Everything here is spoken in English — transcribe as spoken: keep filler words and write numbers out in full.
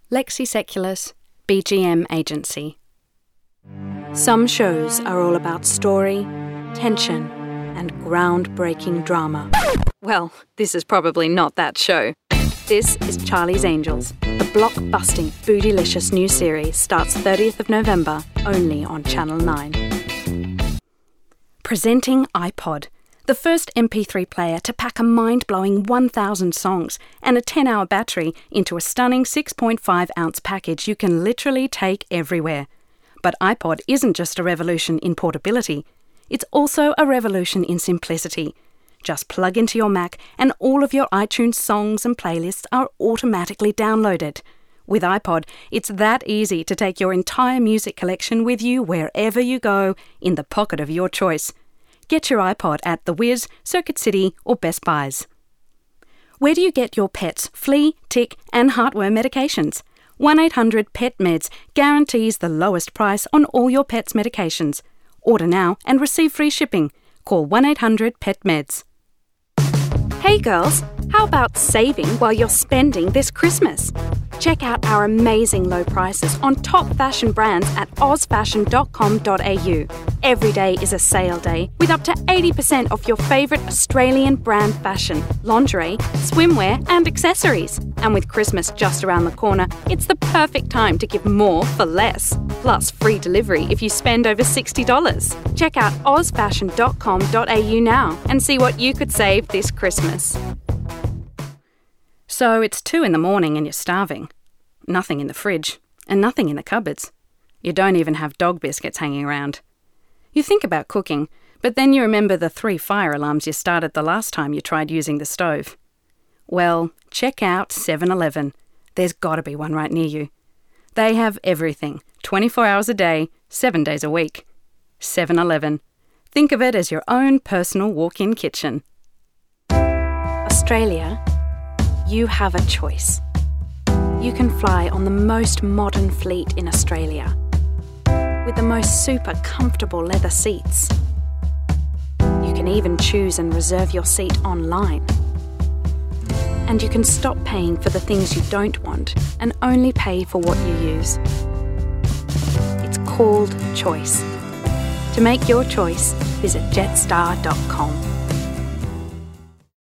Lexi Seculus, B G M Agency. Some shows are all about story, tension, and groundbreaking drama. Well, this is probably not that show. This is Charlie's Angels. The blockbusting, bootylicious new series starts thirtieth of November, only on Channel nine. Presenting iPod, the first M P three player to pack a mind-blowing one thousand songs and a ten-hour battery into a stunning six point five ounce package you can literally take everywhere. But iPod isn't just a revolution in portability, it's also a revolution in simplicity. Just plug into your Mac and all of your iTunes songs and playlists are automatically downloaded. With iPod, it's that easy to take your entire music collection with you wherever you go, in the pocket of your choice. Get your iPod at The Wiz, Circuit City or Best Buys. Where do you get your pet's flea, tick and heartworm medications? one eight hundred pet meds guarantees the lowest price on all your pet's medications. Order now and receive free shipping. Call one eight hundred pet meds. Hey girls, how about saving while you're spending this Christmas? Check out our amazing low prices on top fashion brands at oz fashion dot com dot a u. Every day is a sale day with up to eighty percent off your favourite Australian brand fashion, lingerie, swimwear and accessories. And with Christmas just around the corner, it's the perfect time to give more for less. Plus free delivery if you spend over sixty dollars. Check out oz fashion dot com dot a u now and see what you could save this Christmas. So it's two in the morning and you're starving. Nothing in the fridge and nothing in the cupboards. You don't even have dog biscuits hanging around. You think about cooking, but then you remember the three fire alarms you started the last time you tried using the stove. Well, check out seven eleven. There's got to be one right near you. They have everything, twenty-four hours a day, seven days a week. seven eleven. Think of it as your own personal walk-in kitchen. Australia, you have a choice. You can fly on the most modern fleet in Australia, with the most super comfortable leather seats. You can even choose and reserve your seat online. And you can stop paying for the things you don't want and only pay for what you use. It's called choice. To make your choice, visit jetstar dot com.